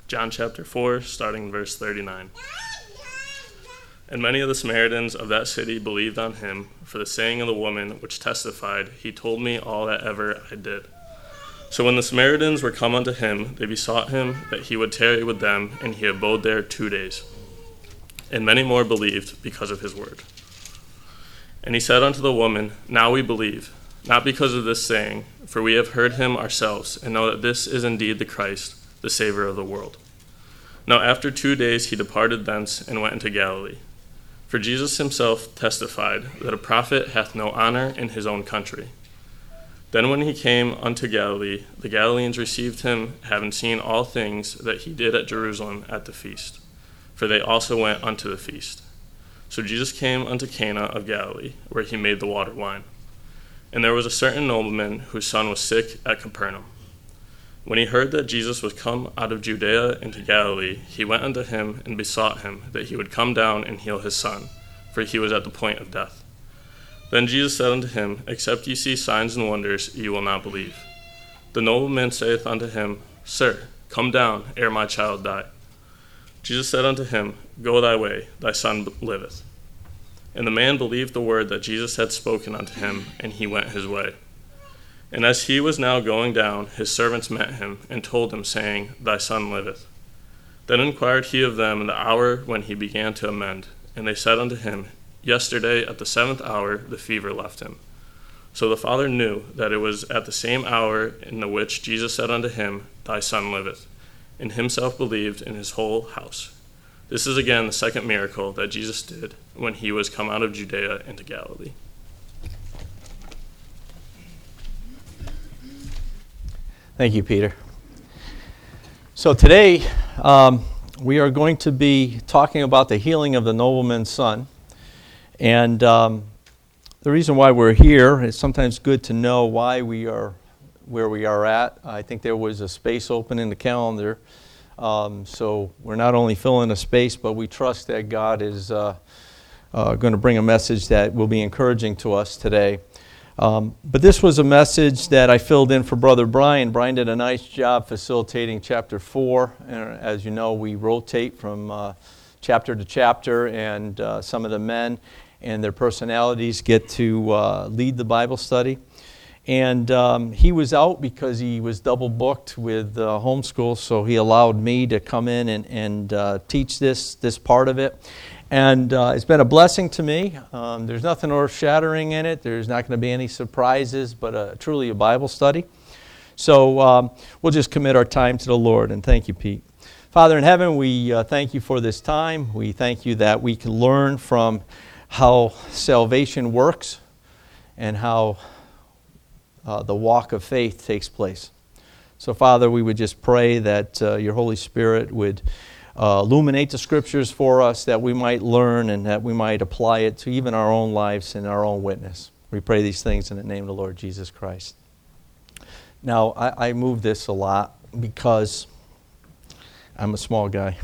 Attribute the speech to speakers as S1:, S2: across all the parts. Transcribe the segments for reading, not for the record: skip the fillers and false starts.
S1: John chapter 4, starting verse 39. And many of the Samaritans of that city believed on him for the saying of the woman, which testified, He told me all that ever I did. So when the Samaritans were come unto him, they besought him that he would tarry with them, and he abode there 2 days. And many more believed because of his word. And he said unto the woman, Now we believe, not because of this saying, for we have heard him ourselves, and know that this is indeed the Christ, the Savior of the world. Now after 2 days he departed thence, and went into Galilee. For Jesus himself testified that a prophet hath no honor in his own country. Then when he came unto Galilee, the Galileans received him, having seen all things that he did at Jerusalem at the feast. For they also went unto the feast. So Jesus came unto Cana of Galilee, where he made the water wine. And there was a certain nobleman whose son was sick at Capernaum. When he heard that Jesus was come out of Judea into Galilee, he went unto him and besought him that he would come down and heal his son, for he was at the point of death. Then Jesus said unto him, Except ye see signs and wonders, ye will not believe. The nobleman saith unto him, Sir, come down, ere my child die. Jesus said unto him, Go thy way, thy son liveth. And the man believed the word that Jesus had spoken unto him, and he went his way. And as he was now going down, his servants met him, and told him, saying, Thy son liveth. Then inquired he of them the hour when he began to amend. And they said unto him, Yesterday at the 7th hour the fever left him. So the father knew that it was at the same hour in the which Jesus said unto him, Thy son liveth, and himself believed in his whole house. This is again the second miracle that Jesus did when he was come out of Judea into Galilee.
S2: Thank you, Peter. So today we are going to be talking about the healing of the nobleman's son. And the reason why we're here is sometimes good to know why we are where we are at. I think there was a space open in the calendar. So we're not only filling a space, but we trust that God is going to bring a message that will be encouraging to us today. But this was a message that I filled in for Brother Brian. Brian did a nice job facilitating chapter 4. And as you know, we rotate from chapter to chapter, and some of the men and their personalities get to lead the Bible study. And he was out because he was double booked with homeschool, so he allowed me to come in and teach this part of it. And it's been a blessing to me. There's nothing earth-shattering in it. There's not going to be any surprises, but truly a Bible study. So we'll just commit our time to the Lord, and thank you, Pete. Father in heaven, we thank you for this time. We thank you that we can learn from how salvation works and how the walk of faith takes place. So, Father, we would just pray that your Holy Spirit would illuminate the Scriptures for us, that we might learn and that we might apply it to even our own lives and our own witness. We pray these things in the name of the Lord Jesus Christ. Now, I move this a lot because I'm a small guy.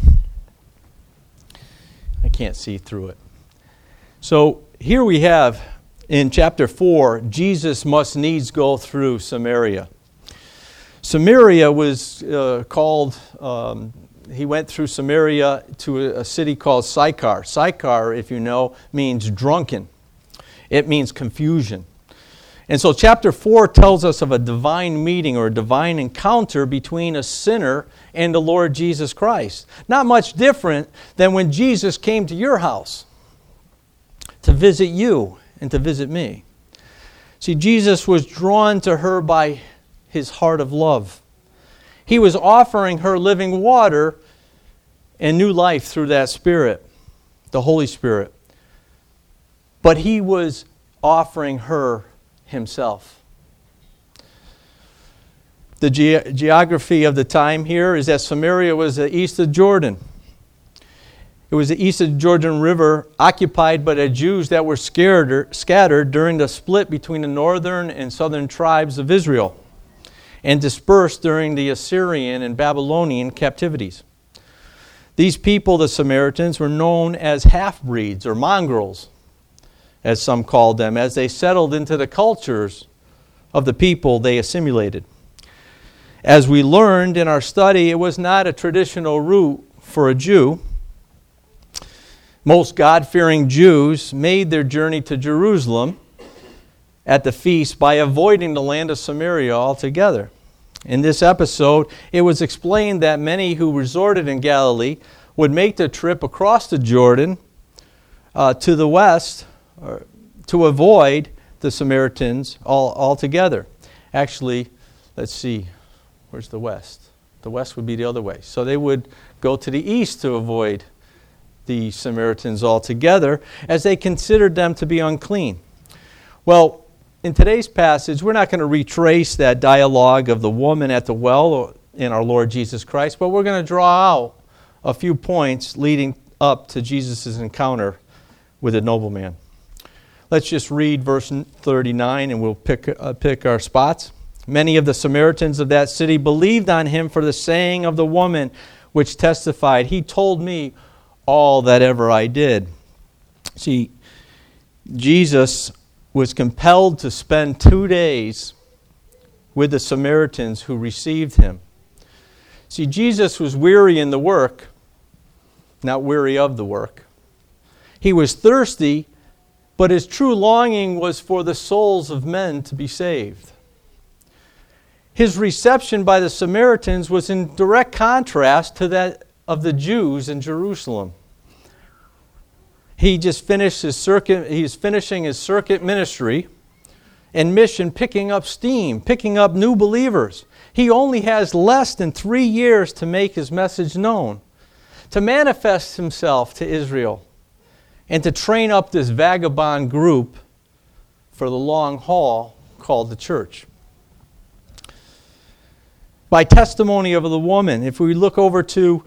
S2: I can't see through it. So here we have in chapter 4, Jesus must needs go through Samaria. Samaria was called, he went through Samaria to a city called Sychar. Sychar, if you know, means drunken. It means confusion. And so chapter 4 tells us of a divine meeting or a divine encounter between a sinner and the Lord Jesus Christ. Not much different than when Jesus came to your house to visit you and to visit me. See, Jesus was drawn to her by his heart of love. He was offering her living water and new life through that Spirit, the Holy Spirit. But he was offering her himself. The geography of the time here is that Samaria was east of Jordan. It was the east of the Jordan River, occupied by the Jews that were scattered during the split between the northern and southern tribes of Israel, and dispersed during the Assyrian and Babylonian captivities. These people, the Samaritans, were known as half-breeds or mongrels, as some called them, as they settled into the cultures of the people they assimilated. As we learned in our study, it was not a traditional route for a Jew. Most God-fearing Jews made their journey to Jerusalem at the feast by avoiding the land of Samaria altogether. In this episode, it was explained that many who resorted in Galilee would make the trip across the Jordan to the west to avoid the Samaritans altogether. Actually, let's see, where's the west? The west would be the other way. So they would go to the east to avoid the Samaritans altogether, as they considered them to be unclean. Well, in today's passage, we're not going to retrace that dialogue of the woman at the well in our Lord Jesus Christ, but we're going to draw out a few points leading up to Jesus' encounter with the nobleman. Let's just read verse 39 and we'll pick our spots. Many of the Samaritans of that city believed on him for the saying of the woman, which testified, "He told me all that ever I did." See, Jesus was compelled to spend 2 days with the Samaritans who received him. See, Jesus was weary in the work, not weary of the work. He was thirsty, but his true longing was for the souls of men to be saved. His reception by the Samaritans was in direct contrast to that of the Jews in Jerusalem. He just finished his circuit. He's finishing his circuit ministry and mission, picking up steam, picking up new believers. He only has less than 3 years to make his message known, to manifest himself to Israel, and to train up this vagabond group for the long haul called the church. By testimony of the woman, if we look over to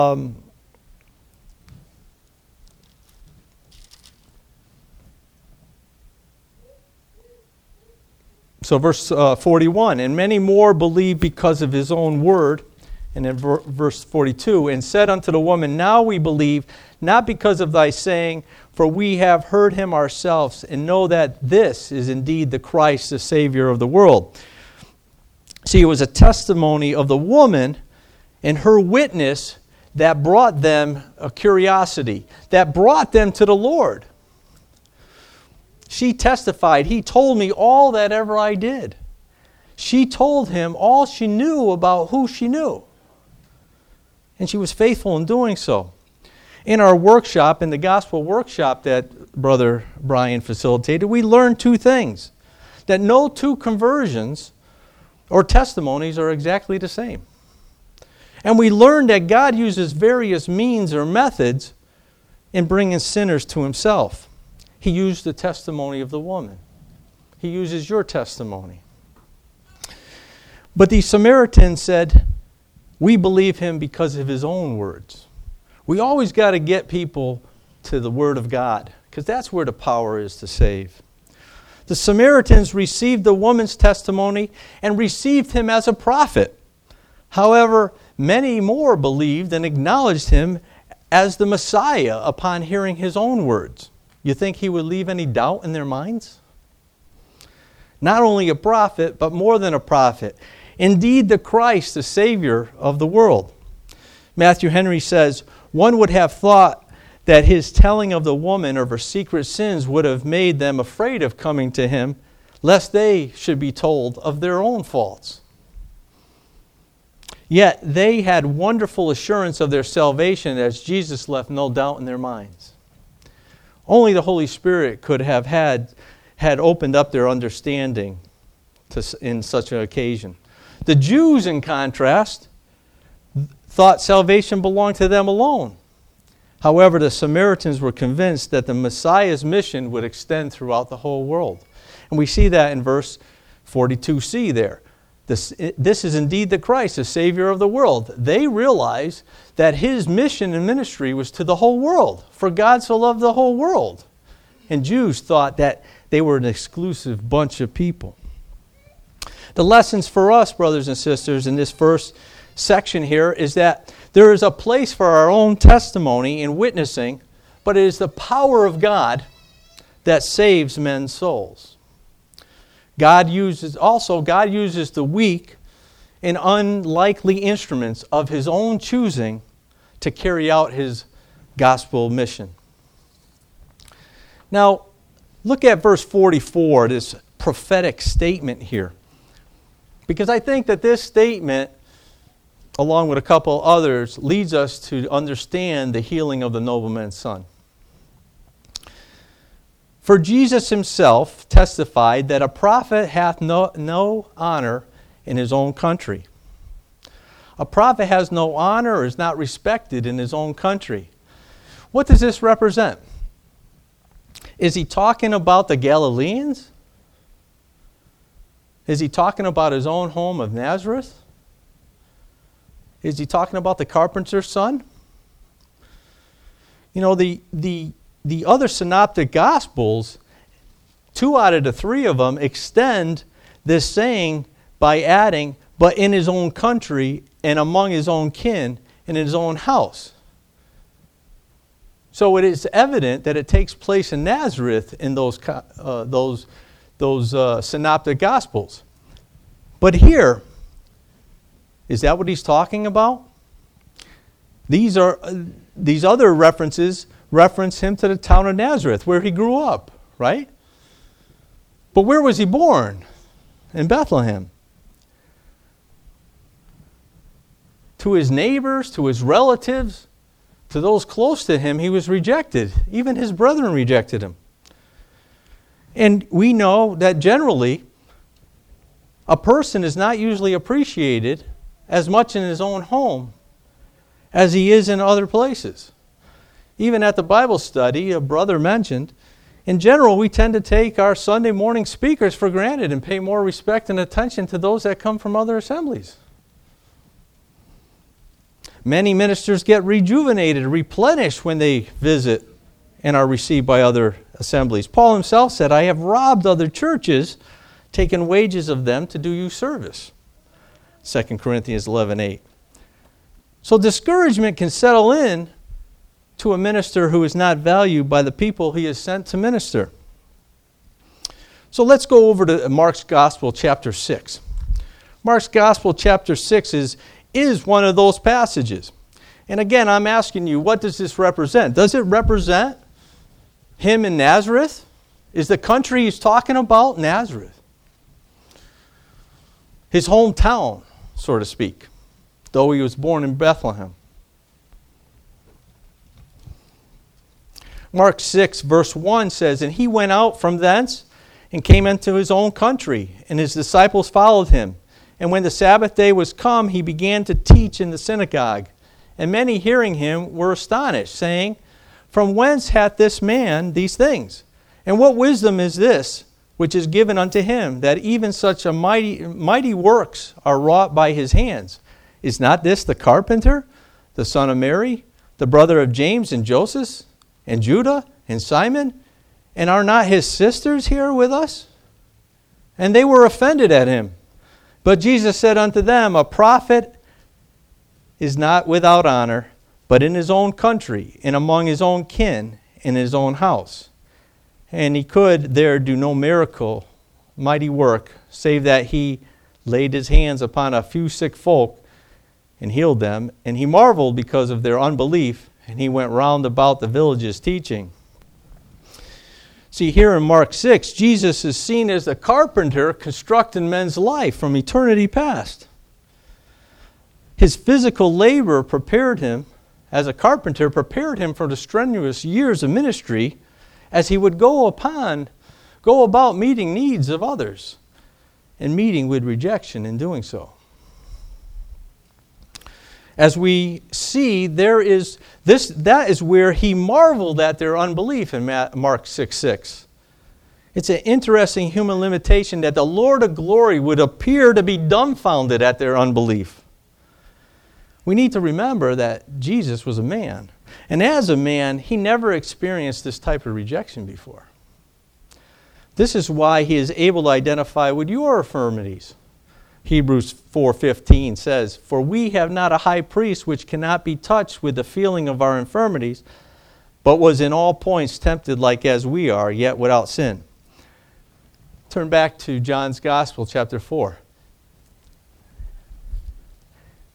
S2: verse 41, and many more believed because of his own word. And in verse 42, and said unto the woman, now we believe, not because of thy saying, for we have heard him ourselves, and know that this is indeed the Christ, the Savior of the world. See, it was a testimony of the woman and her witness that brought them a curiosity, that brought them to the Lord. She testified, he told me all that ever I did. She told him all she knew about who she knew. And she was faithful in doing so. In our workshop, in the gospel workshop that Brother Brian facilitated, we learned 2 things. That no 2 conversions or testimonies are exactly the same. And we learned that God uses various means or methods in bringing sinners to himself. He used the testimony of the woman. He uses your testimony. But the Samaritans said, we believe him because of his own words. We always got to get people to the Word of God, because that's where the power is to save. The Samaritans received the woman's testimony and received him as a prophet. However, many more believed and acknowledged him as the Messiah upon hearing his own words. You think he would leave any doubt in their minds? Not only a prophet, but more than a prophet. Indeed, the Christ, the Savior of the world. Matthew Henry says, one would have thought that his telling of the woman of her secret sins would have made them afraid of coming to him, lest they should be told of their own faults. Yet they had wonderful assurance of their salvation, as Jesus left no doubt in their minds. Only the Holy Spirit could have had opened up their understanding in such an occasion. The Jews, in contrast, thought salvation belonged to them alone. However, the Samaritans were convinced that the Messiah's mission would extend throughout the whole world. And we see that in verse 42c there. This is indeed the Christ, the Savior of the world. They realized that his mission and ministry was to the whole world. For God so loved the whole world. And Jews thought that they were an exclusive bunch of people. The lessons for us, brothers and sisters, in this first section here is that there is a place for our own testimony in witnessing, but it is the power of God that saves men's souls. God uses the weak and unlikely instruments of his own choosing to carry out his gospel mission. Now, look at verse 44, this prophetic statement here. Because I think that this statement, along with a couple others, leads us to understand the healing of the nobleman's son. For Jesus himself testified that a prophet hath no honor in his own country. A prophet has no honor or is not respected in his own country. What does this represent? Is he talking about the Galileans? Is he talking about his own home of Nazareth? Is he talking about the carpenter's son? You know, the other synoptic gospels, 2 out of the 3 of them extend this saying by adding, but in his own country and among his own kin and in his own house. So it is evident that it takes place in Nazareth in those synoptic gospels. But here, is that what he's talking about? These other references reference him to the town of Nazareth, where he grew up, right? But where was he born? In Bethlehem. To his neighbors, to his relatives, to those close to him, he was rejected. Even his brethren rejected him. And we know that generally, a person is not usually appreciated as much in his own home as he is in other places. Even at the Bible study, a brother mentioned, in general, we tend to take our Sunday morning speakers for granted and pay more respect and attention to those that come from other assemblies. Many ministers get rejuvenated, replenished when they visit and are received by other assemblies. Paul himself said, I have robbed other churches, taken wages of them to do you service. 2 Corinthians 11:8. So discouragement can settle in to a minister who is not valued by the people he is sent to minister. So let's go over to Mark's Gospel, chapter 6. Mark's Gospel, chapter 6 is one of those passages. And again, I'm asking you, what does this represent? Does it represent him in Nazareth? Is the country he's talking about Nazareth? His hometown, so to speak, though he was born in Bethlehem. Mark 6, verse 1 says, And he went out from thence and came into his own country, and his disciples followed him. And when the Sabbath day was come, he began to teach in the synagogue. And many hearing him were astonished, saying, From whence hath this man these things? And what wisdom is this which is given unto him, that even such a mighty works are wrought by his hands? Is not this the carpenter, the son of Mary, the brother of James and Joseph, and Judah, and Simon? And are not his sisters here with us? And they were offended at him. But Jesus said unto them, A prophet is not without honor, but in his own country, and among his own kin, in his own house. And he could there do no miracle, mighty work, save that he laid his hands upon a few sick folk and healed them. And he marveled because of their unbelief, and he went round about the villages teaching. See, here in Mark 6, Jesus is seen as the carpenter constructing men's life from eternity past. His physical labor prepared him, as a carpenter, prepared him for the strenuous years of ministry as he would go about meeting needs of others and meeting with rejection in doing so. As we see, that is where he marveled at their unbelief in Mark 6:6. It's an interesting human limitation that the Lord of glory would appear to be dumbfounded at their unbelief. We need to remember that Jesus was a man. And as a man, he never experienced this type of rejection before. This is why he is able to identify with your infirmities. Hebrews 4:15 says, For we have not a high priest which cannot be touched with the feeling of our infirmities, but was in all points tempted like as we are, yet without sin. Turn back to John's Gospel, chapter 4.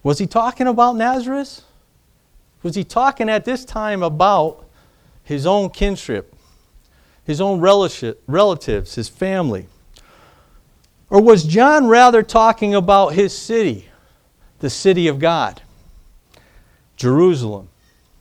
S2: Was he talking about Nazareth? Was he talking at this time about his own kinship, his own relatives, his family? Or was John rather talking about his city, the city of God, Jerusalem?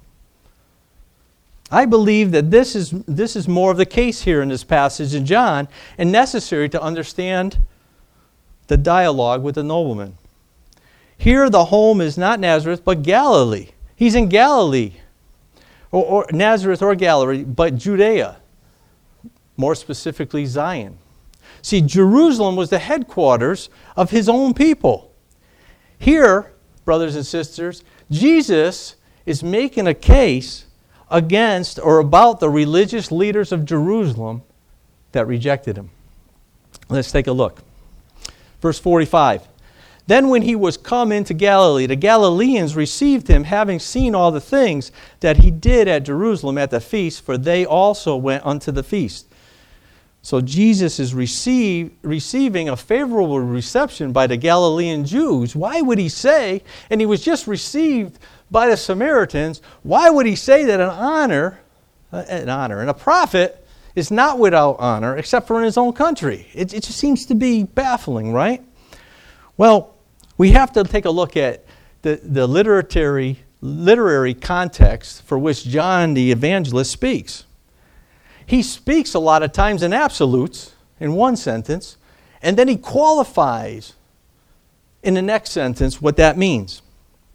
S2: I believe that this is more of the case here in this passage in John, and necessary to understand the dialogue with the nobleman. Here the home is not Nazareth, but Galilee. He's in Galilee, or Nazareth or Galilee, but Judea, more specifically Zion. See, Jerusalem was the headquarters of his own people. Here, brothers and sisters, Jesus is making a case against or about the religious leaders of Jerusalem that rejected him. Let's take a look. Verse 45. Then when he was come into Galilee, the Galileans received him, having seen all the things that he did at Jerusalem at the feast, for they also went unto the feast. So Jesus is receiving a favorable reception by the Galilean Jews. Why would he say, and he was just received by the Samaritans, why would he say that an honor and a prophet is not without honor except for in his own country? It just seems to be baffling, right? Well, we have to take a look at the literary context for which John the evangelist speaks. He speaks a lot of times in absolutes in one sentence, and then he qualifies in the next sentence what that means.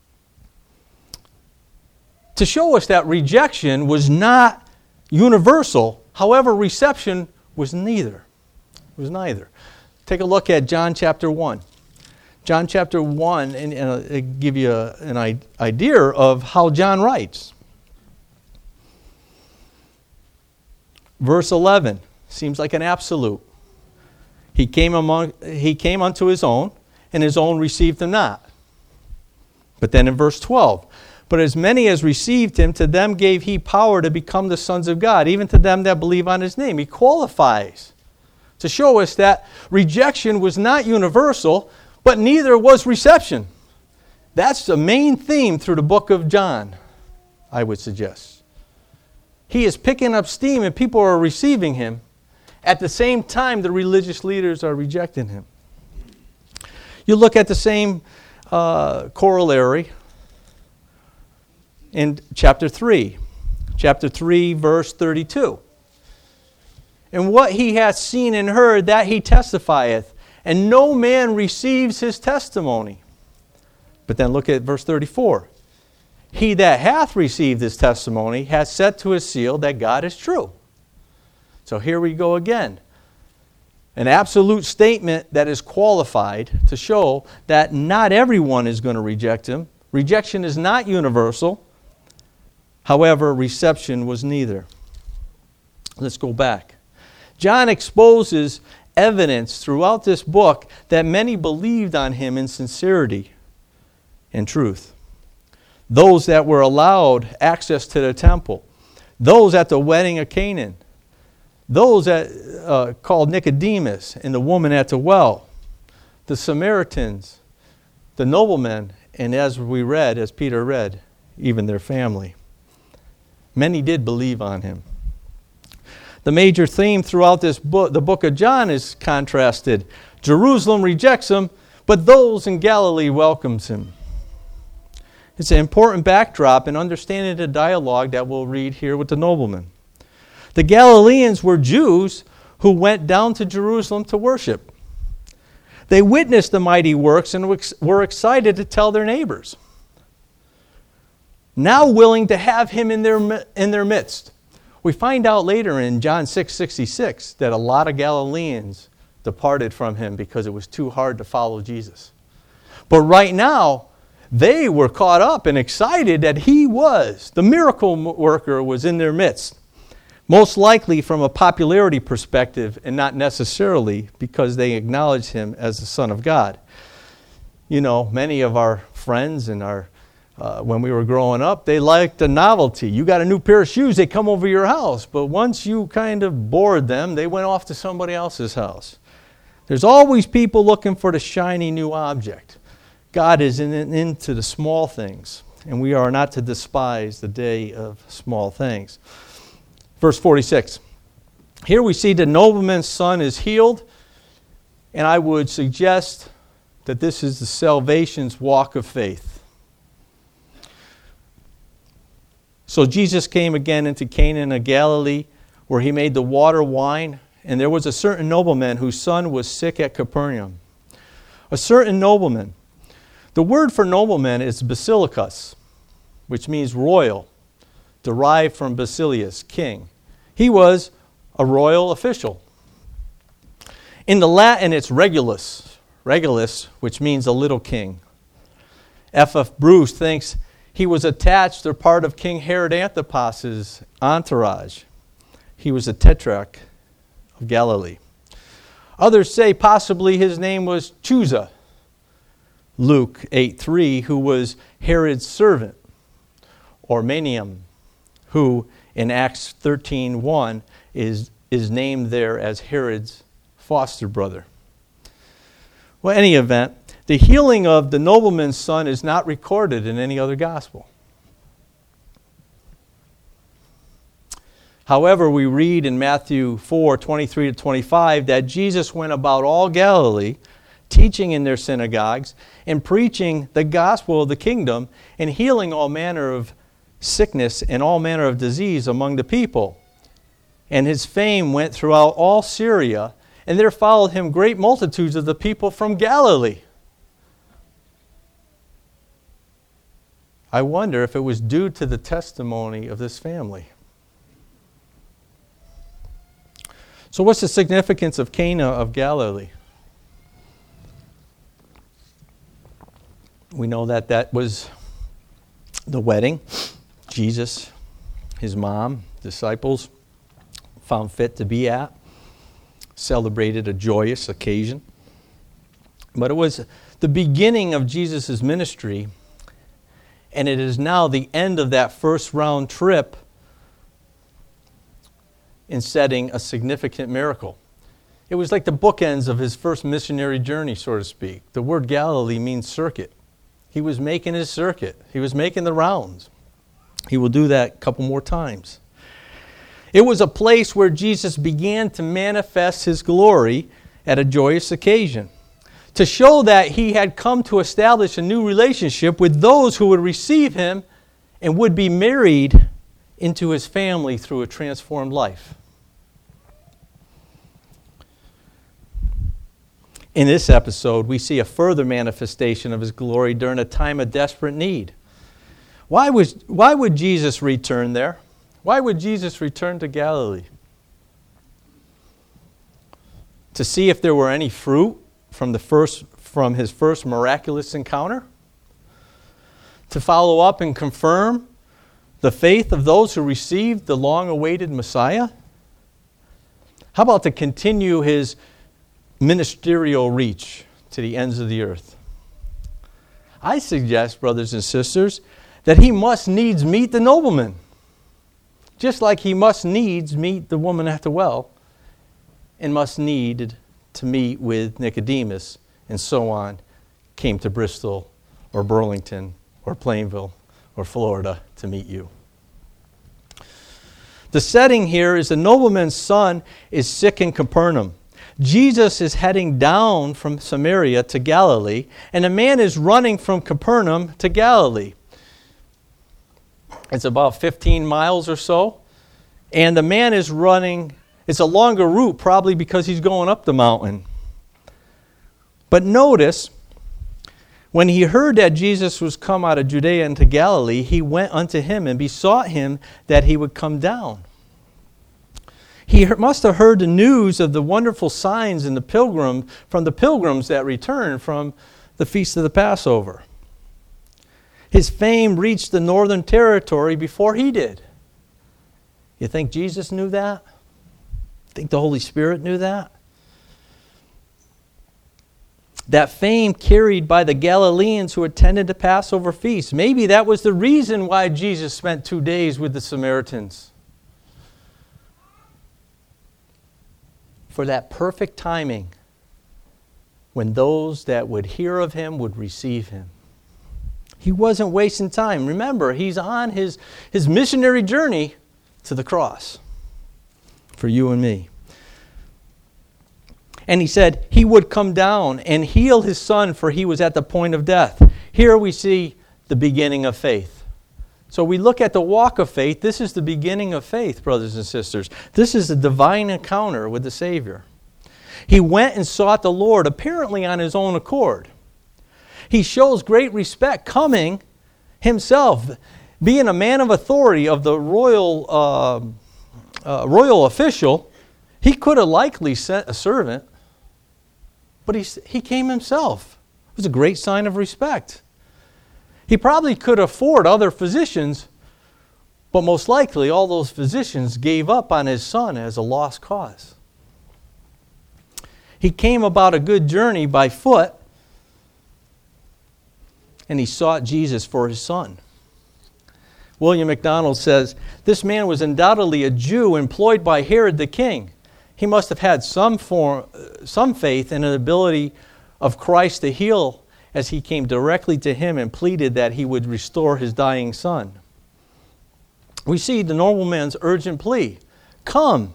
S2: To show us that rejection was not universal, however, reception was neither. It was neither. Take a look at John chapter 1. John chapter 1, and I'll give you an idea of how John writes. Verse 11 seems like an absolute. He came unto his own, and his own received him not. But then in verse 12, but as many as received him, to them gave he power to become the sons of God, even to them that believe on his name. He qualifies to show us that rejection was not universal, but neither was reception. That's the main theme through the book of John, I would suggest. He is picking up steam and people are receiving him. At the same time, the religious leaders are rejecting him. You look at the same corollary in chapter 3. Chapter 3, verse 32. And what he hath seen and heard, that he testifieth, and no man receives his testimony. But then look at verse 34. He that hath received his testimony hath set to his seal that God is true. So here we go again. An absolute statement that is qualified to show that not everyone is going to reject him. Rejection is not universal. However, reception was neither. Let's go back. John exposes evidence throughout this book that many believed on him in sincerity and truth. Those that were allowed access to the temple, those at the wedding of Canaan, those that called Nicodemus and the woman at the well, the Samaritans, the noblemen, and as Peter read, even their family. Many did believe on him. The major theme throughout this book, the book of John, is contrasted. Jerusalem rejects him, but those in Galilee welcomes him. It's an important backdrop in understanding the dialogue that we'll read here with the nobleman. The Galileans were Jews who went down to Jerusalem to worship. They witnessed the mighty works and were excited to tell their neighbors. Now willing to have him in their midst. We find out later in John 6:66 that a lot of Galileans departed from him because it was too hard to follow Jesus. But right now, they were caught up and excited that the miracle worker was in their midst. Most likely from a popularity perspective and not necessarily because they acknowledged him as the Son of God. You know, many of our friends and when we were growing up, they liked the novelty. You got a new pair of shoes, they come over your house. But once you kind of bored them, they went off to somebody else's house. There's always people looking for the shiny new object. God is into the small things, and we are not to despise the day of small things. Verse 46. Here we see the nobleman's son is healed, and I would suggest that this is the salvation's walk of faith. So Jesus came again into Cana of Galilee, where he made the water wine, and there was a certain nobleman whose son was sick at Capernaum. A certain nobleman. The word for nobleman is basilicus, which means royal, derived from Basilius, king. He was a royal official. In the Latin, it's Regulus, which means a little king. F.F. Bruce thinks he was attached or part of King Herod Antipas's entourage. He was a tetrarch of Galilee. Others say possibly his name was Chusa, Luke 8:3, who was Herod's servant, or Maniam, who in Acts 13:1 is named there as Herod's foster brother. Well, in any event, the healing of the nobleman's son is not recorded in any other gospel. However, we read in Matthew 4:23-25 that Jesus went about all Galilee, teaching in their synagogues and preaching the gospel of the kingdom and healing all manner of sickness and all manner of disease among the people. And his fame went throughout all Syria, and there followed him great multitudes of the people from Galilee. I wonder if it was due to the testimony of this family. So what's the significance of Cana of Galilee? We know that was the wedding. Jesus, his mom, disciples found fit to be at, celebrated a joyous occasion. But it was the beginning of Jesus' ministry, and it is now the end of that first round trip in setting a significant miracle. It was like the bookends of his first missionary journey, so to speak. The word Galilee means circuit. He was making his circuit. He was making the rounds. He will do that a couple more times. It was a place where Jesus began to manifest his glory at a joyous occasion, to show that he had come to establish a new relationship with those who would receive him and would be married into his family through a transformed life. In this episode, we see a further manifestation of his glory during a time of desperate need. Why would Jesus return there? Why would Jesus return to Galilee? To see if there were any fruit from his first miraculous encounter? To follow up and confirm the faith of those who received the long-awaited Messiah? How about to continue his ministerial reach to the ends of the earth? I suggest, brothers and sisters, that he must needs meet the nobleman, just like he must needs meet the woman at the well and must need to meet with Nicodemus and so on, came to Bristol or Burlington or Plainville or Florida to meet you. The setting here is the nobleman's son is sick in Capernaum. Jesus is heading down from Samaria to Galilee, and a man is running from Capernaum to Galilee. It's about 15 miles or so, and the man is running. It's a longer route, probably because he's going up the mountain. But notice, when he heard that Jesus was come out of Judea into Galilee, he went unto him and besought him that he would come down. He must have heard the news of the wonderful signs from the pilgrims that returned from the Feast of the Passover. His fame reached the northern territory before he did. You think Jesus knew that? Think the Holy Spirit knew that? That fame carried by the Galileans who attended the Passover feast. Maybe that was the reason why Jesus spent 2 days with the Samaritans. For that perfect timing when those that would hear of him would receive him. He wasn't wasting time. Remember, he's on his missionary journey to the cross for you and me. And he said he would come down and heal his son, for he was at the point of death. Here we see the beginning of faith. So we look at the walk of faith. This is the beginning of faith, brothers and sisters. This is a divine encounter with the Savior. He went and sought the Lord, apparently on his own accord. He shows great respect, coming himself, being a man of authority of the royal official. He could have likely sent a servant, but he came himself. It was a great sign of respect. He probably could afford other physicians, but most likely all those physicians gave up on his son as a lost cause. He came about a good journey by foot, and he sought Jesus for his son. William MacDonald says, this man was undoubtedly a Jew employed by Herod the king. He must have had some faith in the ability of Christ to heal, as he came directly to him and pleaded that he would restore his dying son. We see the nobleman's urgent plea. Come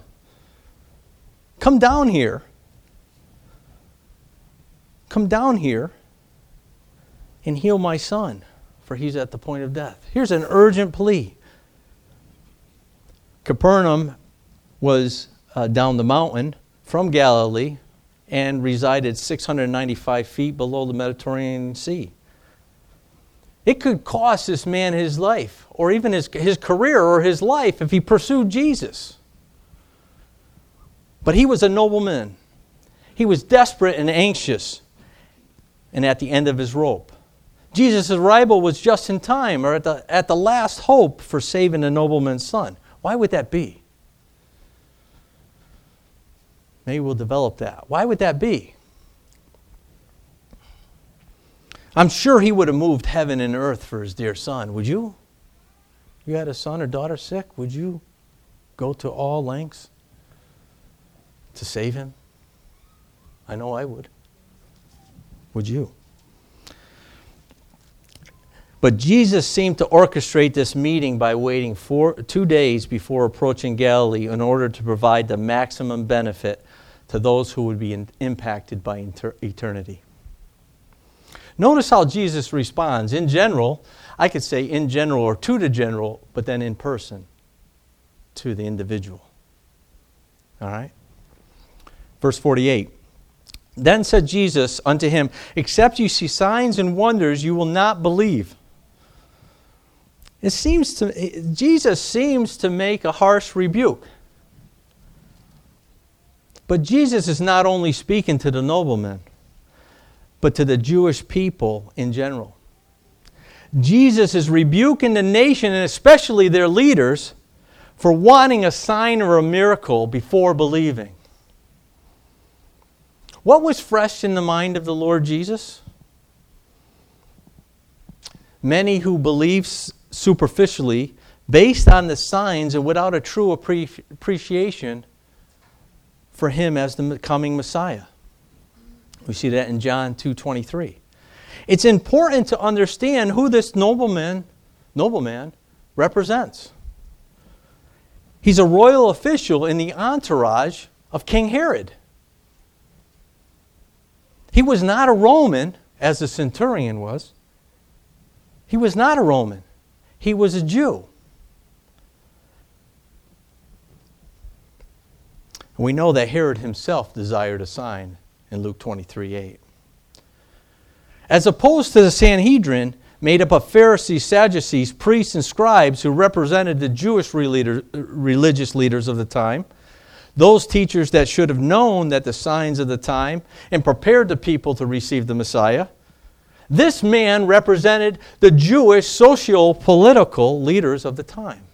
S2: down here. Come down here and heal my son, for he's at the point of death. Here's an urgent plea. Capernaum was down the mountain from Galilee and resided 695 feet below the Mediterranean Sea. It could cost this man his life, or even his career or his life, if he pursued Jesus. But he was a nobleman. He was desperate and anxious, and at the end of his rope. Jesus' arrival was just in time, or at the last hope for saving the nobleman's son. Why would that be? Maybe we'll develop that. Why would that be? I'm sure he would have moved heaven and earth for his dear son. Would you? You had a son or daughter sick? Would you go to all lengths to save him? I know I would. Would you? But Jesus seemed to orchestrate this meeting by waiting 2 days before approaching Galilee in order to provide the maximum benefit to those who would be impacted by eternity. Notice how Jesus responds. In general, I could say in general or to the general, but then in person to the individual. All right? Verse 48. Then said Jesus unto him, except you see signs and wonders, you will not believe. Jesus seems to make a harsh rebuke. But Jesus is not only speaking to the nobleman, but to the Jewish people in general. Jesus is rebuking the nation, and especially their leaders, for wanting a sign or a miracle before believing. What was fresh in the mind of the Lord Jesus? Many who believe superficially, based on the signs and without a true appreciation for him as the coming Messiah. We see that in John 2:23. It's important to understand who this nobleman represents. He's a royal official in the entourage of King Herod. He was not a Roman, as the centurion was. He was not a Roman. He was a Jew. We know that Herod himself desired a sign in Luke 23:8. As opposed to the Sanhedrin, made up of Pharisees, Sadducees, priests, and scribes who represented the Jewish religious leaders of the time, those teachers that should have known that the signs of the time and prepared the people to receive the Messiah, this man represented the Jewish socio-political leaders of the time.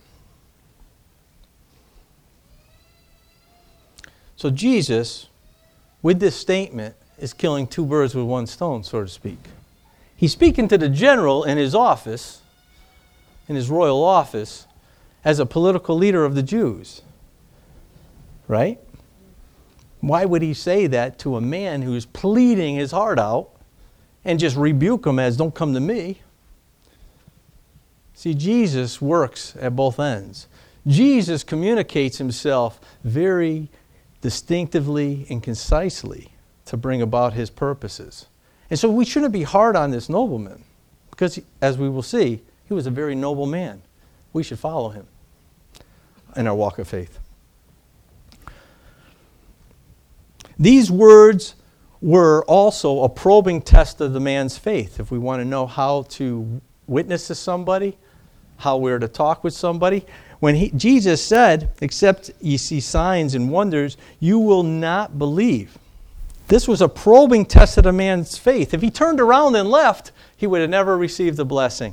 S2: So Jesus, with this statement, is killing two birds with one stone, so to speak. He's speaking to the general in his office, in his royal office, as a political leader of the Jews. Right? Why would he say that to a man who's pleading his heart out and just rebuke him as, don't come to me? See, Jesus works at both ends. Jesus communicates himself very distinctively and concisely to bring about his purposes. And so we shouldn't be hard on this nobleman because, as we will see, he was a very noble man. We should follow him in our walk of faith. These words were also a probing test of the man's faith. If we want to know how to witness to somebody, how we're to talk with somebody. When Jesus said, except ye see signs and wonders, you will not believe. This was a probing test of a man's faith. If he turned around and left, he would have never received the blessing.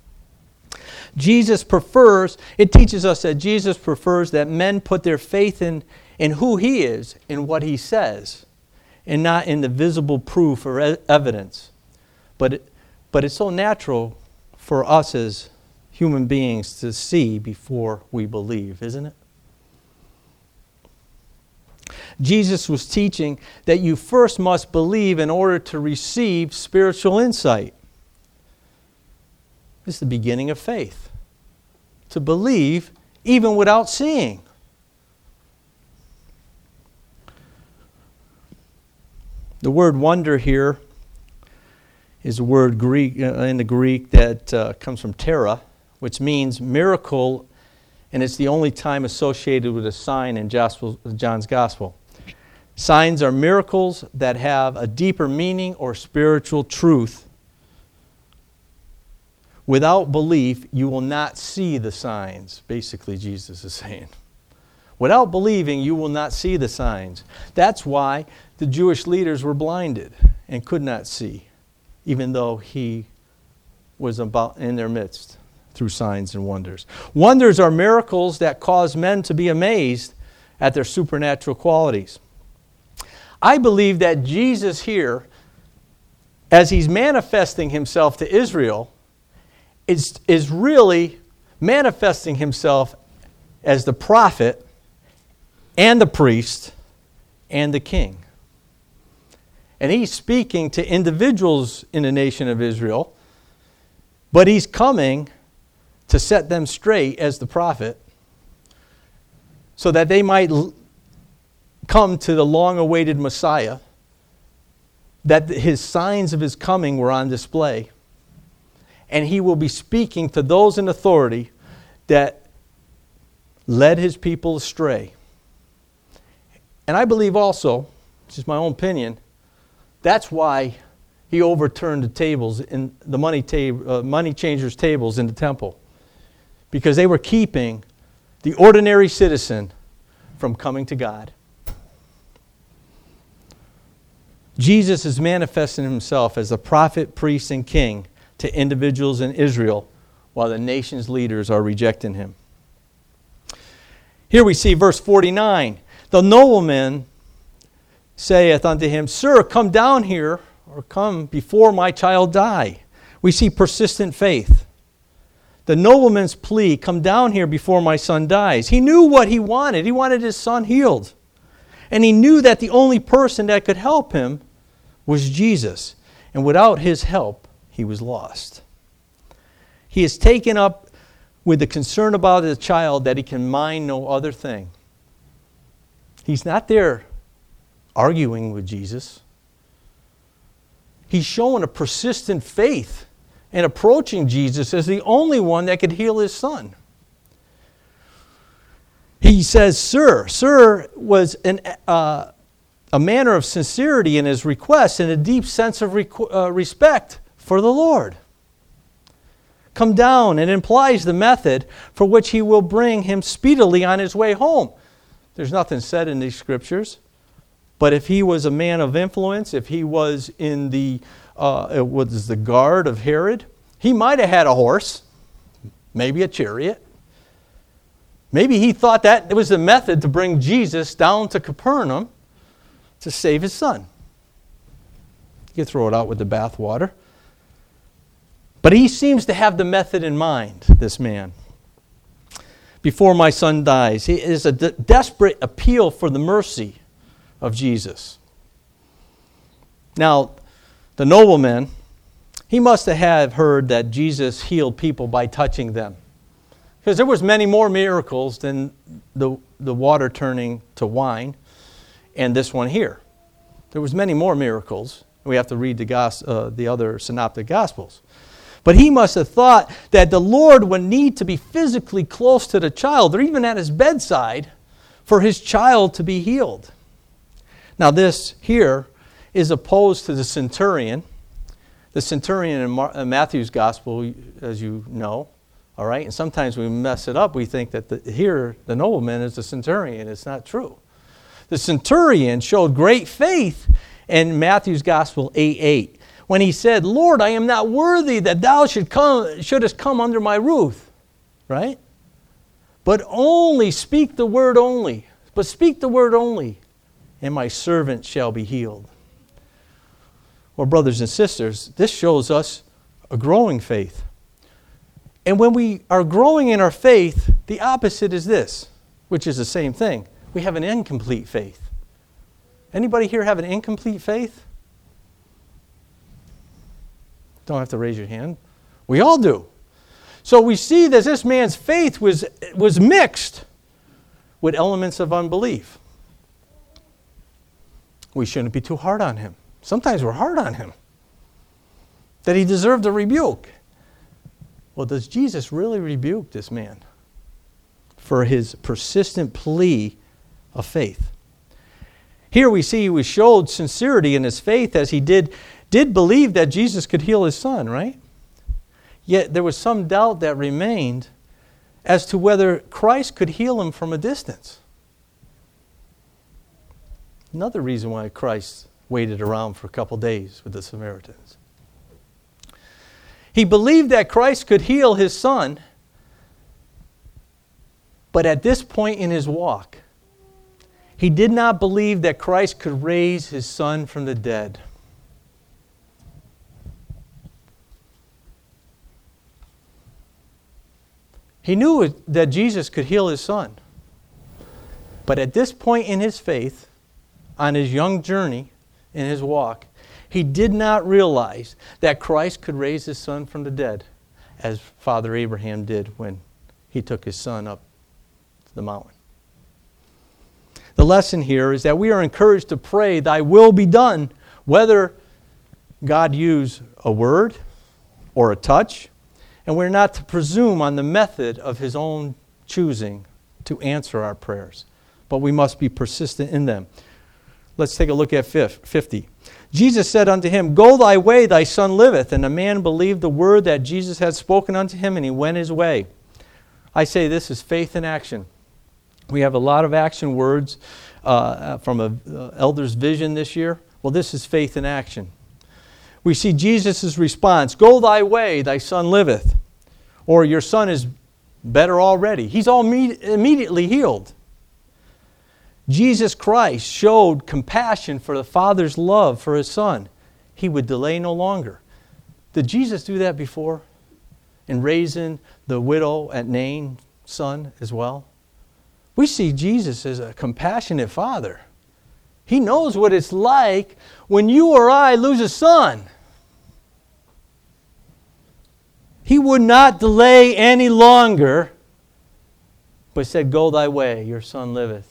S2: It teaches us that Jesus prefers that men put their faith in who he is, in what he says, and not in the visible proof or evidence. But it's so natural for us as human beings to see before we believe, isn't it? Jesus was teaching that you first must believe in order to receive spiritual insight. This is the beginning of faith. To believe even without seeing. The word wonder here is a word in the Greek that comes from terra, which means miracle, and it's the only time associated with a sign in John's Gospel. Signs are miracles that have a deeper meaning or spiritual truth. Without belief, you will not see the signs, basically Jesus is saying. Without believing, you will not see the signs. That's why the Jewish leaders were blinded and could not see, even though he was about in their midst through signs and wonders. Wonders are miracles that cause men to be amazed at their supernatural qualities. I believe that Jesus here, as he's manifesting himself to Israel, is really manifesting himself as the prophet and the priest and the king. And he's speaking to individuals in the nation of Israel, but he's coming to set them straight as the prophet so that they might come to the long-awaited Messiah, that his signs of his coming were on display. And he will be speaking to those in authority that led his people astray. And I believe also, this is my own opinion, that's why he overturned the tables in the money changers' tables in the temple, because they were keeping the ordinary citizen from coming to God. Jesus is manifesting himself as a prophet, priest, and king to individuals in Israel, while the nation's leaders are rejecting him. Here we see verse 49. The nobleman saith unto him, Sir, come down here, or come before my child die. We see persistent faith. The nobleman's plea, come down here before my son dies. He knew what he wanted. He wanted his son healed. And he knew that the only person that could help him was Jesus. And without his help, he was lost. He is taken up with the concern about his child that he can mind no other thing. He's not there arguing with Jesus. He's showing a persistent faith and approaching Jesus as the only one that could heal his son. He says, Sir. Sir was a manner of sincerity in his request and a deep sense of respect for the Lord. Come down, and implies the method for which he will bring him speedily on his way home. There's nothing said in these scriptures, but if he was a man of influence, if he was in the guard of Herod, he might have had a horse, maybe a chariot. Maybe he thought that it was the method to bring Jesus down to Capernaum to save his son. You throw it out with the bathwater. But he seems to have the method in mind, this man. Before my son dies, it is a desperate appeal for the mercy of Jesus. Now, the nobleman, he must have heard that Jesus healed people by touching them. Because there was many more miracles than the water turning to wine and this one here. There was many more miracles. We have to read the other synoptic gospels. But he must have thought that the Lord would need to be physically close to the child or even at his bedside for his child to be healed. Now this here is opposed to the centurion. The centurion in Matthew's gospel, as you know, all right? And sometimes we mess it up. We think that the nobleman is the centurion. It's not true. The centurion showed great faith in Matthew's gospel 8:8 when he said, Lord, I am not worthy that thou shouldest come under my roof, right? But speak the word only, and my servant shall be healed. Well, brothers and sisters, this shows us a growing faith. And when we are growing in our faith, the opposite is this, which is the same thing. We have an incomplete faith. Anybody here have an incomplete faith? Don't have to raise your hand. We all do. So we see that this man's faith was mixed with elements of unbelief. We shouldn't be too hard on him. Sometimes we're hard on him. That he deserved a rebuke. Well, does Jesus really rebuke this man for his persistent plea of faith? Here we see he showed sincerity in his faith as he did believe that Jesus could heal his son, right? Yet there was some doubt that remained as to whether Christ could heal him from a distance. Another reason why Christ waited around for a couple days with the Samaritans. He believed that Christ could heal his son, but at this point in his walk, he did not believe that Christ could raise his son from the dead. He knew that Jesus could heal his son. But at this point in his faith, on his young journey, in his walk, he did not realize that Christ could raise his son from the dead, as Father Abraham did when he took his son up the mountain. The lesson here is that we are encouraged to pray, thy will be done, whether God use a word or a touch, and we're not to presume on the method of his own choosing to answer our prayers, but we must be persistent in them. Let's take a look at 50. Jesus said unto him, Go thy way, thy son liveth. And the man believed the word that Jesus had spoken unto him, and he went his way. I say this is faith in action. We have a lot of action words from an elder's vision this year. Well, this is faith in action. We see Jesus' response, Go thy way, thy son liveth. Or your son is better already. He's immediately healed. Jesus Christ showed compassion for the Father's love for his son. He would delay no longer. Did Jesus do that before? In raising the widow at Nain's son as well? We see Jesus as a compassionate father. He knows what it's like when you or I lose a son. He would not delay any longer, but said, Go thy way, your son liveth.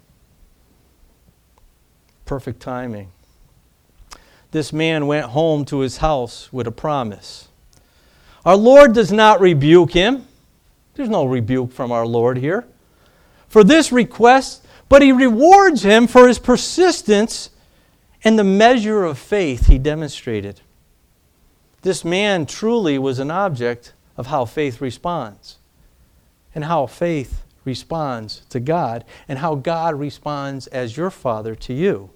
S2: Perfect timing. This man went home to his house with a promise. Our Lord does not rebuke him. There's no rebuke from our Lord here for this request, but he rewards him for his persistence and the measure of faith he demonstrated. This man truly was an object of how faith responds, and how faith responds to God, and how God responds as your Father to you.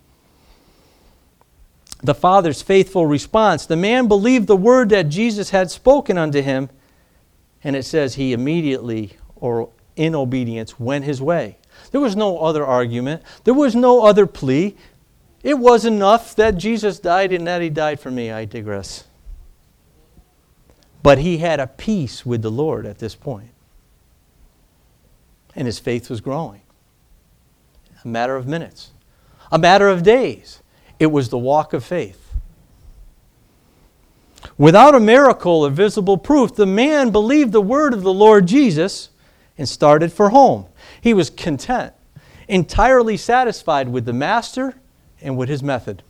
S2: The Father's faithful response. The man believed the word that Jesus had spoken unto him, and it says he immediately, or in obedience, went his way. There was no other argument. There was no other plea. It was enough that Jesus died and that he died for me. I digress. But he had a peace with the Lord at this point. And his faith was growing. A matter of minutes. a matter of days. It was the walk of faith. Without a miracle or visible proof, the man believed the word of the Lord Jesus and started for home. He was content, entirely satisfied with the master and with his method.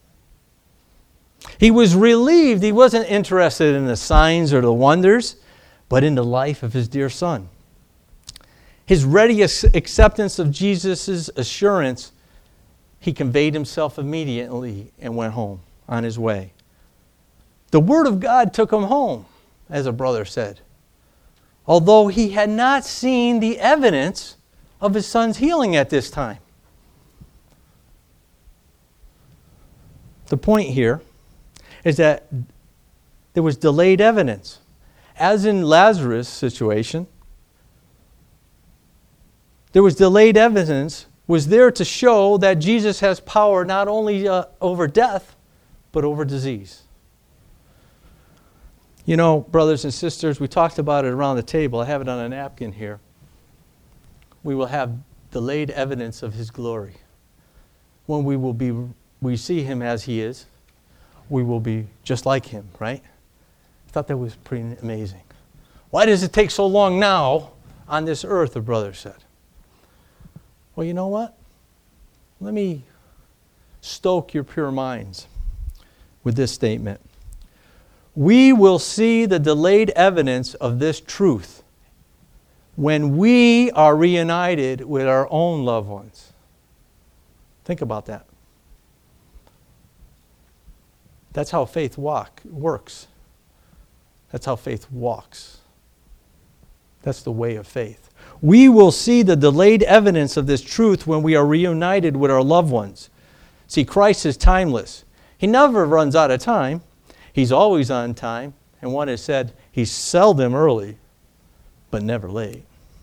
S2: He was relieved he wasn't interested in the signs or the wonders, but in the life of his dear son. His ready acceptance of Jesus' assurance, he conveyed himself immediately and went home on his way. The Word of God took him home, as a brother said, although he had not seen the evidence of his son's healing at this time. The point here is that there was delayed evidence. As in Lazarus' situation, there was delayed evidence was there to show that Jesus has power not only over death, but over disease. You know, brothers and sisters, we talked about it around the table. I have it on a napkin here. We will have delayed evidence of His glory. When we see Him as He is, we will be just like Him, right? I thought that was pretty amazing. Why does it take so long now on this earth, the brother said. Well, you know what? Let me stoke your pure minds with this statement. We will see the delayed evidence of this truth when we are reunited with our own loved ones. Think about that. That's how faith works. That's how faith walks. That's the way of faith. We will see the delayed evidence of this truth when we are reunited with our loved ones. See, Christ is timeless. He never runs out of time. He's always on time. And one has said, He's seldom early, but never late.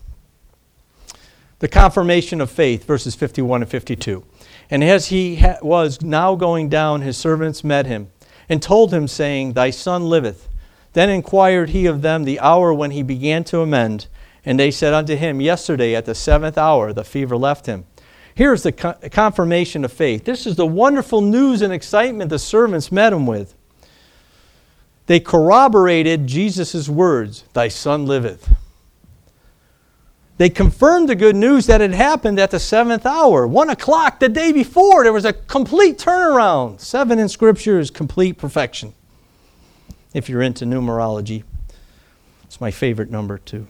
S2: The confirmation of faith, verses 51 and 52. And as he was now going down, his servants met him, and told him, saying, Thy son liveth. Then inquired he of them the hour when he began to amend. And they said unto him, Yesterday at the 7th hour the fever left him. Here's the confirmation of faith. This is the wonderful news and excitement the servants met him with. They corroborated Jesus' words, Thy son liveth. They confirmed the good news that had happened at the 7th hour. 1 o'clock the day before, there was a complete turnaround. 7 in Scripture is complete perfection. If you're into numerology, it's my favorite number too.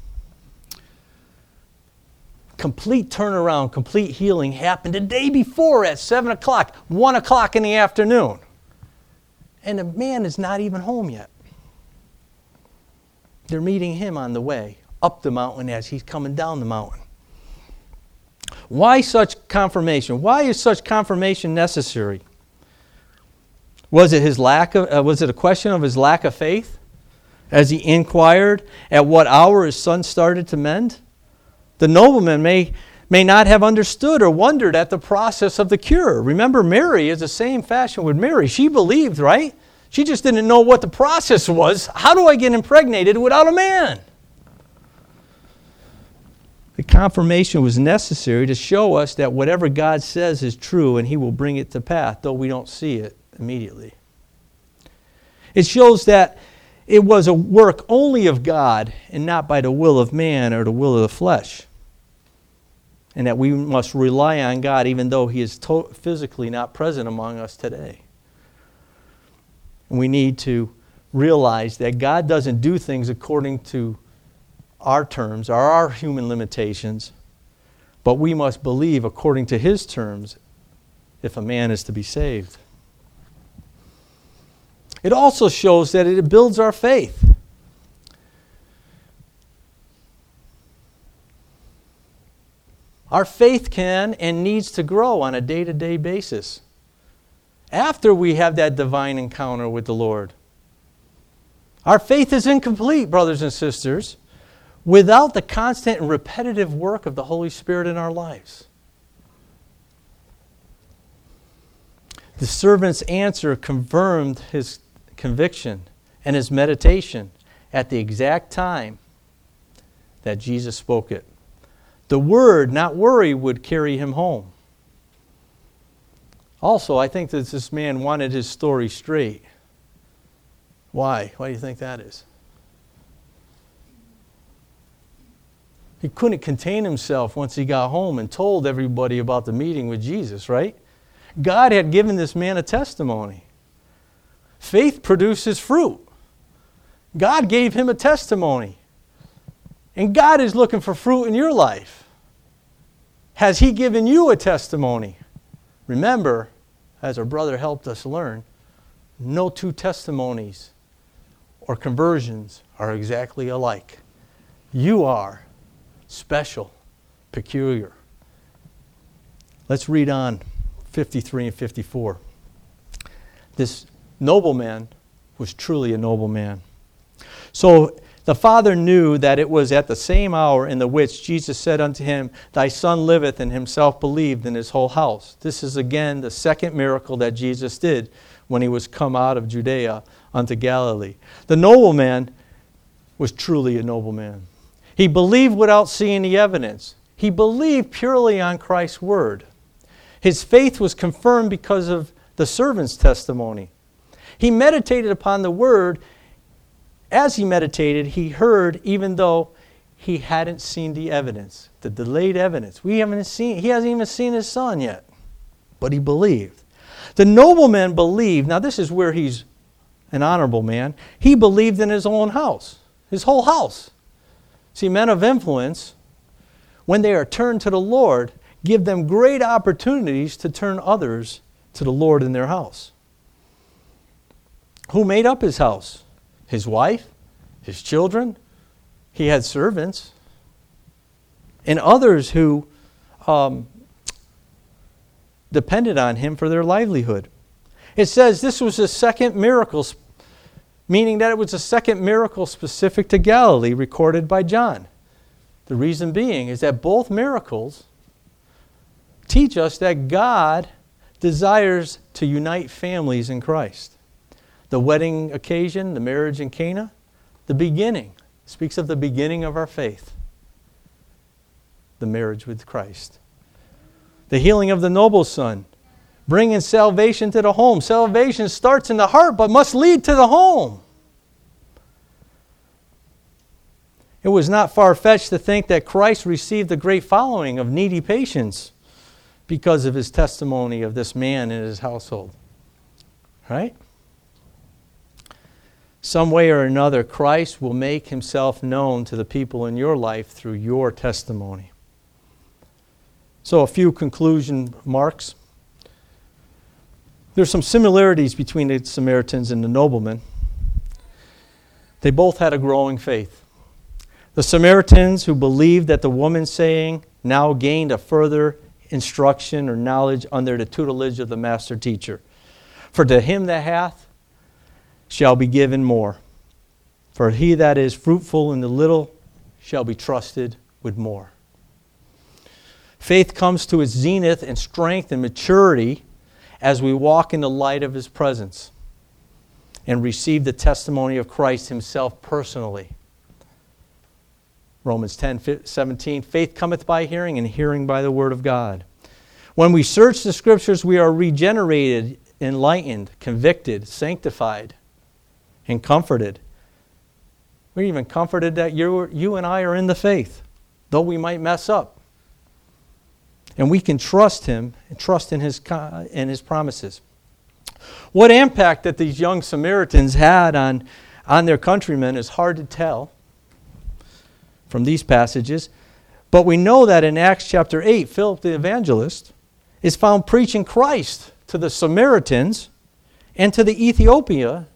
S2: Complete turnaround, complete healing happened the day before at 7 o'clock, 1 o'clock in the afternoon. And the man is not even home yet. They're meeting him on the way up the mountain as he's coming down the mountain. Why such confirmation? Why is such confirmation necessary? Was it a question of his lack of faith as he inquired at what hour his son started to mend? The nobleman may not have understood or wondered at the process of the cure. Remember, Mary is the same fashion with Mary. She believed, right? She just didn't know what the process was. How do I get impregnated without a man? The confirmation was necessary to show us that whatever God says is true and He will bring it to pass, though we don't see it immediately. It shows that it was a work only of God and not by the will of man or the will of the flesh. And that we must rely on God even though He is physically not present among us today. And we need to realize that God doesn't do things according to our terms or our human limitations, but we must believe according to His terms if a man is to be saved. It also shows that it builds our faith. Our faith can and needs to grow on a day-to-day basis after we have that divine encounter with the Lord. Our faith is incomplete, brothers and sisters, without the constant and repetitive work of the Holy Spirit in our lives. The servant's answer confirmed his conviction and his meditation at the exact time that Jesus spoke it. The word, not worry, would carry him home. Also, I think that this man wanted his story straight. Why? Why do you think that is? He couldn't contain himself once he got home and told everybody about the meeting with Jesus, right? God had given this man a testimony. Faith produces fruit. God gave him a testimony. And God is looking for fruit in your life. Has He given you a testimony? Remember, as our brother helped us learn, no two testimonies or conversions are exactly alike. You are special, peculiar. Let's read on 53 and 54. This nobleman was truly a noble man. So the father knew that it was at the same hour in the which Jesus said unto him, Thy son liveth, and himself believed in his whole house. This is again the second miracle that Jesus did when he was come out of Judea unto Galilee. The nobleman was truly a nobleman. He believed without seeing the evidence. He believed purely on Christ's word. His faith was confirmed because of the servant's testimony. He meditated upon the word. As he meditated, he heard, even though he hadn't seen the evidence, the delayed evidence. He hasn't even seen his son yet, but he believed. The nobleman believed. Now this is where he's an honorable man. He believed in his own house, his whole house. See, men of influence, when they are turned to the Lord, give them great opportunities to turn others to the Lord in their house. Who made up his house? His wife, his children. He had servants. And others who depended on him for their livelihood. It says this was a second miracle, meaning that it was a second miracle specific to Galilee recorded by John. The reason being is that both miracles teach us that God desires to unite families in Christ. The wedding occasion, the marriage in Cana, the beginning, speaks of the beginning of our faith. The marriage with Christ. The healing of the noble son, bringing salvation to the home. Salvation starts in the heart but must lead to the home. It was not far-fetched to think that Christ received a great following of needy patients because of his testimony of this man in his household. Right? Some way or another, Christ will make himself known to the people in your life through your testimony. So a few conclusion marks. There's some similarities between the Samaritans and the nobleman. They both had a growing faith. The Samaritans, who believed that the woman's saying, now gained a further instruction or knowledge under the tutelage of the master teacher. For to him that hath shall be given more. For he that is fruitful in the little shall be trusted with more. Faith comes to its zenith and strength and maturity as we walk in the light of his presence and receive the testimony of Christ himself personally. Romans 10:17, faith cometh by hearing, and hearing by the word of God. When we search the scriptures, we are regenerated, enlightened, convicted, sanctified, and comforted. We're even comforted that you and I are in the faith, though we might mess up. And we can trust him and trust in his promises. What impact that these young Samaritans had on their countrymen is hard to tell from these passages. But we know that in Acts chapter 8, Philip the evangelist is found preaching Christ to the Samaritans and to the Ethiopian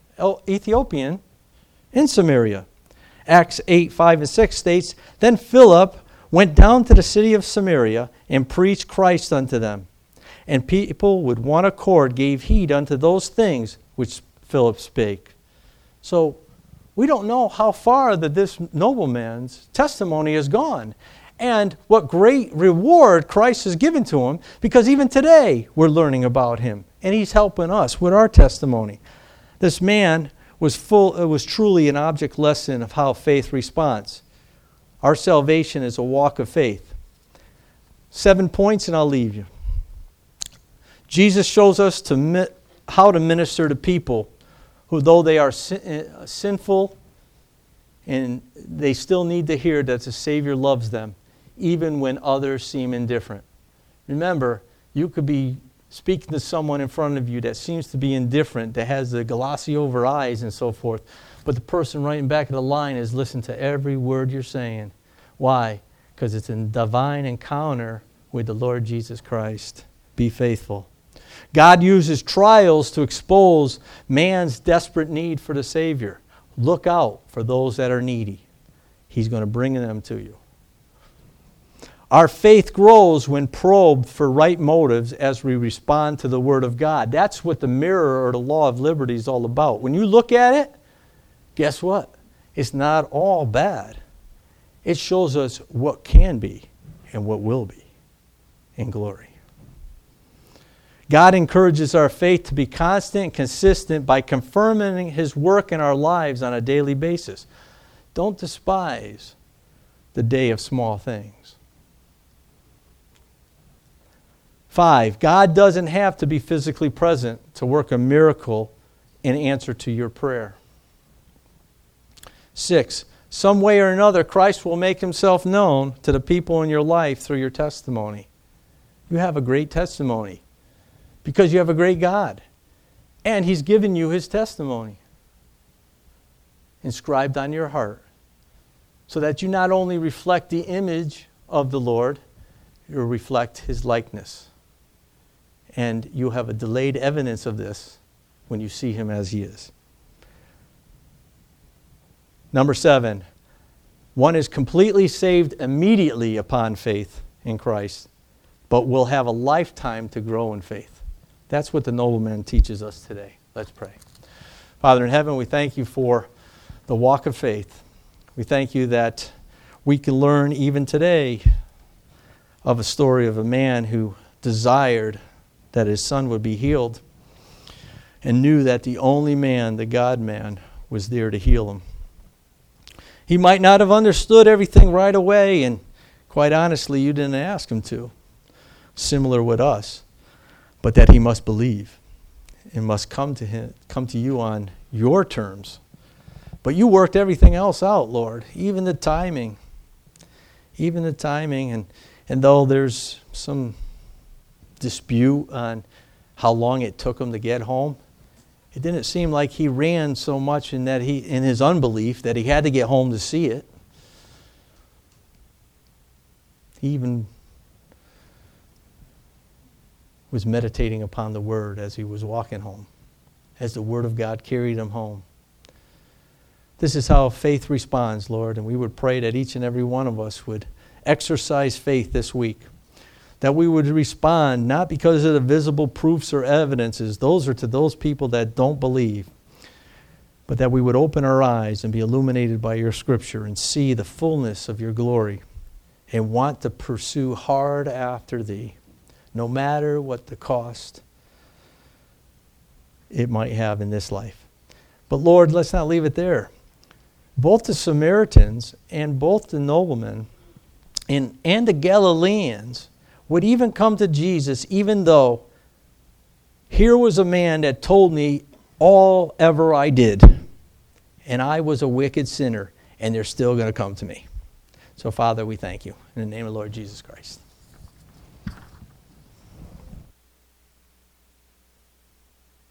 S2: in Samaria. Acts 8, 5 and 6 states, Then Philip went down to the city of Samaria and preached Christ unto them. And people with one accord gave heed unto those things which Philip spake. So we don't know how far that this nobleman's testimony has gone and what great reward Christ has given to him, because even today we're learning about him and he's helping us with our testimony. This man was truly an object lesson of how faith responds. Our salvation is a walk of faith. 7 points and I'll leave you. Jesus shows us how to minister to people who, though they are sinful, and they still need to hear that the Savior loves them, even when others seem indifferent. Remember, you could be speaking to someone in front of you that seems to be indifferent, that has the glossy over eyes and so forth, but the person right in back of the line has listened to every word you're saying. Why? Because it's a divine encounter with the Lord Jesus Christ. Be faithful. God uses trials to expose man's desperate need for the Savior. Look out for those that are needy. He's going to bring them to you. Our faith grows when probed for right motives as we respond to the Word of God. That's what the mirror or the law of liberty is all about. When you look at it, guess what? It's not all bad. It shows us what can be and what will be in glory. God encourages our faith to be constant and consistent by confirming His work in our lives on a daily basis. Don't despise the day of small things. 5, God doesn't have to be physically present to work a miracle in answer to your prayer. 6, some way or another, Christ will make Himself known to the people in your life through your testimony. You have a great testimony because you have a great God. And He's given you His testimony inscribed on your heart so that you not only reflect the image of the Lord, you reflect His likeness. And you have a delayed evidence of this when you see Him as He is. Number 7, one is completely saved immediately upon faith in Christ, but will have a lifetime to grow in faith. That's what the nobleman teaches us today. Let's pray. Father in heaven, we thank You for the walk of faith. We thank You that we can learn even today of a story of a man who desired that his son would be healed and knew that the only man, the God-man, was there to heal him. He might not have understood everything right away, and quite honestly, You didn't ask him to. Similar with us, but that he must believe and must come to You on Your terms. But You worked everything else out, Lord, even the timing. And though there's some dispute on how long it took him to get home, it didn't seem like he ran so much in his unbelief that he had to get home to see it. He even was meditating upon the Word as he was walking home, as the Word of God carried him home. This is how faith responds, Lord, and we would pray that each and every one of us would exercise faith this week, that we would respond not because of the visible proofs or evidences. Those are to those people that don't believe. But that we would open our eyes and be illuminated by Your Scripture and see the fullness of Your glory and want to pursue hard after Thee, no matter what the cost it might have in this life. But Lord, let's not leave it there. Both the Samaritans and both the noblemen and the Galileans would even come to Jesus, even though here was a man that told me all ever I did, and I was a wicked sinner, and they're still going to come to me. So, Father, we thank You in the name of the Lord Jesus Christ.